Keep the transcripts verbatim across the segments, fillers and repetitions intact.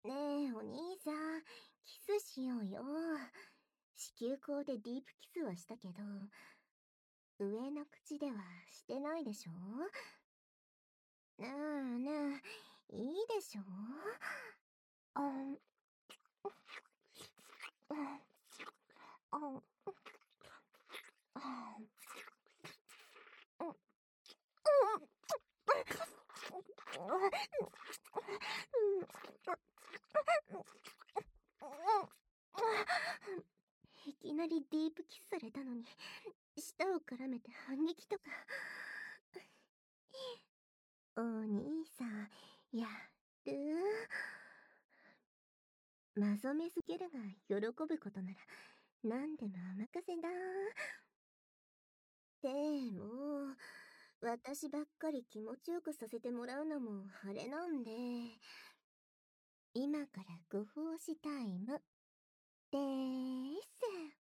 ねえ、お兄さん、キスしようよ。子宮口でディープキスはしたけど、上の口ではしてないでしょ？ねえねえ、いいでしょ？あん、あん、あん、あん、うん、うん、いきなりディープキスされたのに、舌を絡めて反撃とか。お兄さん、やる？マゾメスギャルが喜ぶことなら何でもお任せだ。でも、私ばっかり気持ちよくさせてもらうのもあれなんで、今からご奉仕タイムでーす。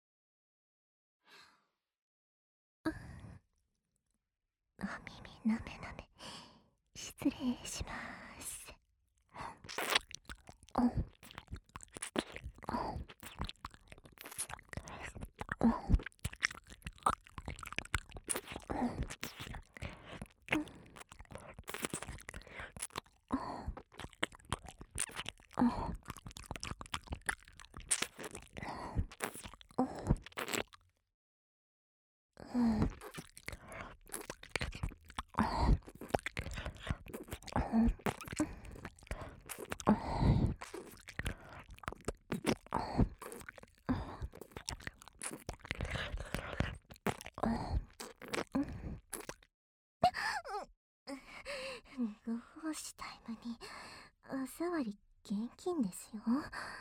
お耳なめなめ、失礼します。お、お、お、お、お、ご奉仕タイムにおさわり現金ですよ。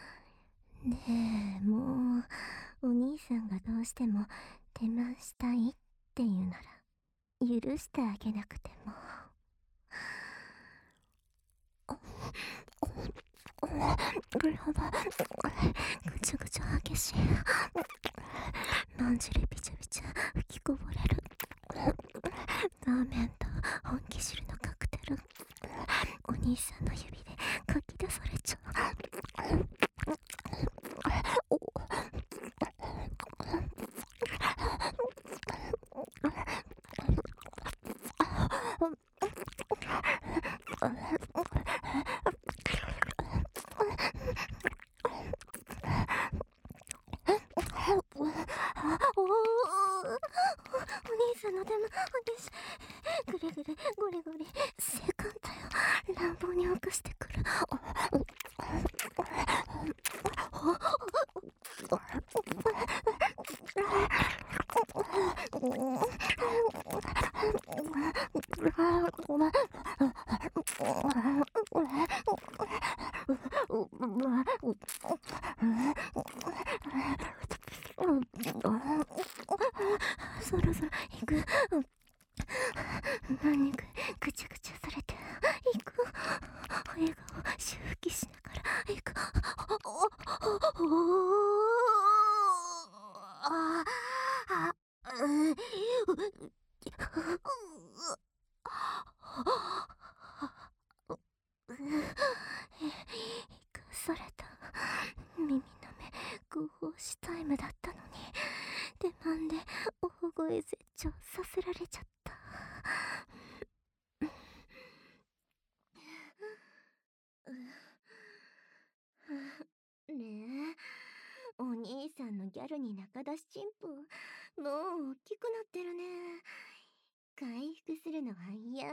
ねえ、もうお兄さんがどうしても手間したいっていうなら許してあげなくても。グラバぐちゃぐちゃ激しい。まんじりびちゃびちゃ吹きこぼれる。ラーメンと本気汁のカクテル、お兄さんの指でかき出されちゃう。お兄さんの手も激しい。ぐれぐれゴリゴリ性感帯を乱暴に起こしてくる。そろそろ行く。何かぐちゃぐちゃされて行く。笑顔しぶきしながら行く。ああう生かされた。耳の目ご奉仕タイムだったのに、出番で大声絶頂させられちゃった。ねえ、お兄さんのギャルに仲出しチンポ、もう大きくなってるね。回復するの早い。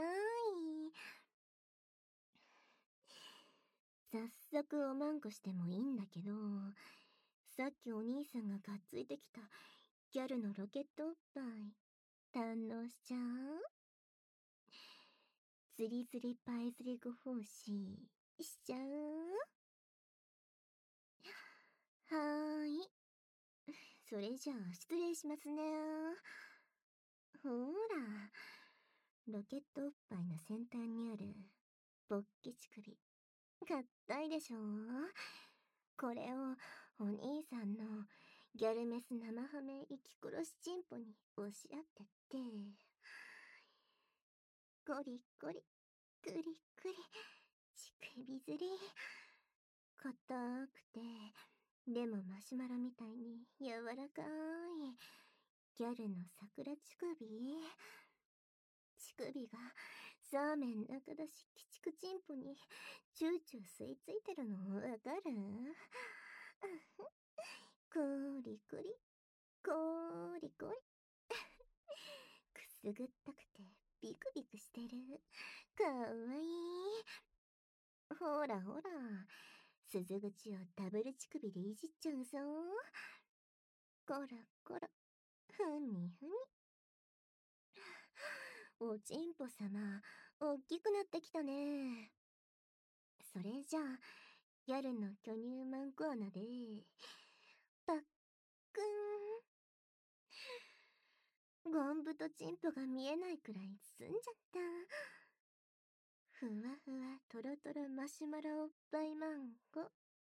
早速おまんこしてもいいんだけど、さっきお兄さんががっついてきたギャルのロケットおっぱい堪能しちゃう？ズリズリパイズリご奉仕しちゃう？はーい。それじゃあ失礼しますね。ほーら、ロケットおっぱいの先端にある勃起乳首、かったいでしょ？これをお兄さんのギャルメス生ハメ生き殺しチンポに押し当てて、ゴリゴリグリグリ乳首ずり、 硬くて、でもマシュマロみたいに柔らかい、ギャルの桜乳首。乳首がサーメン中出し鬼畜チンポにチューチュー吸い付いてるのわかる？こりこり、こりこり。くすぐったくてビクビクしてる。かわいい。ほらほら、鈴口をダブル乳首でいじっちゃうぞ。こらこら、ふにふに。おちんぽ様、おっきくなってきたね。それじゃあ、ギャルの巨乳マンコアナで、パックン。ゴンブとチンポが見えないくらい澄んじゃった。ふわふわとろとろマシュマロおっぱいマンゴ。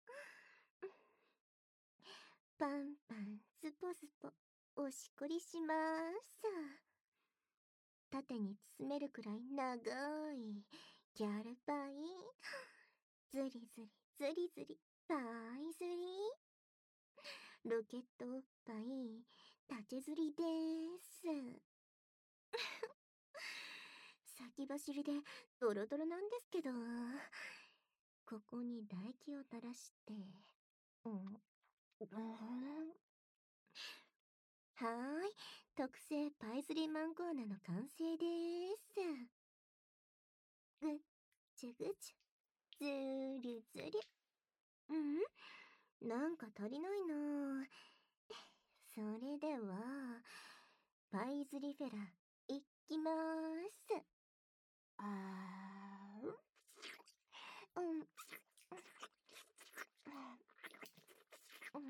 パンパンスポスポおしこりしまーす。縦に包めるくらい長いギャルパイ。ずりずりずりずりパイずり。ロケットおっぱい縦ずりでーす。先走りでドロドロなんですけど、ここに唾液を垂らして、うん、うん、はーい、特製パイズリマンコーナの完成でーす。ぐっちゅぐちゅ、ずりずり。うん、なんか足りないな。それでは、パイズリフェラ、いきまーす。あー、うん、うん、うん、うん、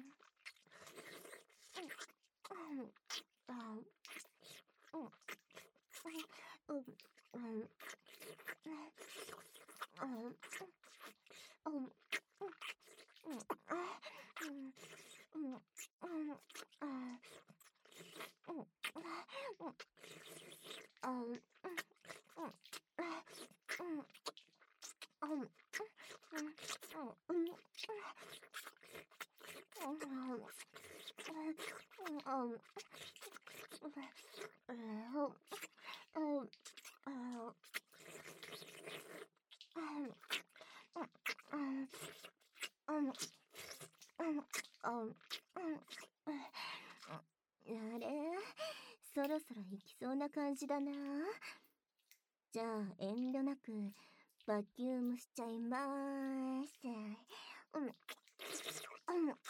あー、うん、うん、うん、うん、うん、うん、あれ、そろそろ行きそうな感じだな。じゃあ遠慮なくバキュームしちゃいまーす。うん、うん、うん、うん、うん、うん、うん、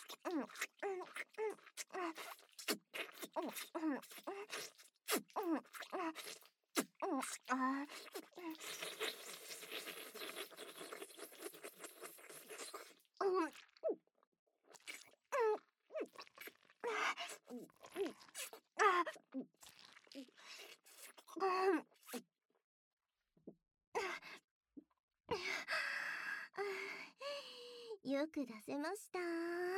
うん、うん、あー、うん、うん、あ、うん、よく出せました。